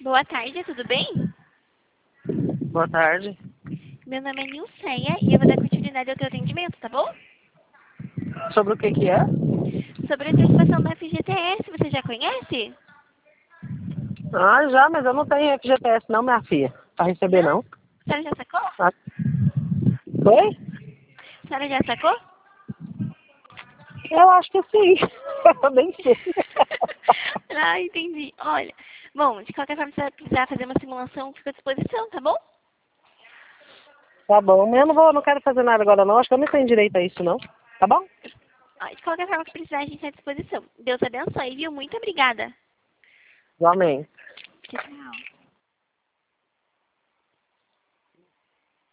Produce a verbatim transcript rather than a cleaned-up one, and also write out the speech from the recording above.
Boa tarde, tudo bem? Boa tarde. Meu nome é Nilceia e eu vou dar continuidade ao teu atendimento, tá bom? Sobre o que que é? Sobre a antecipação da F G T S, você já conhece? Ah, já, mas eu não tenho F G T S não, minha filha. Pra receber, Não? não. A senhora já sacou? Ah. Oi? A senhora já sacou? Eu acho que sim. Eu nem sei. Ah, entendi. Olha, bom, de qualquer forma, se você precisar fazer uma simulação, fica à disposição, tá bom? Tá bom, mas eu não, vou, não quero fazer nada agora não. Acho que eu não tenho direito a isso, não. Tá bom? Ó, de qualquer forma que precisar, a gente está à disposição. Deus abençoe, viu? Muito obrigada. Igualmente. Tchau.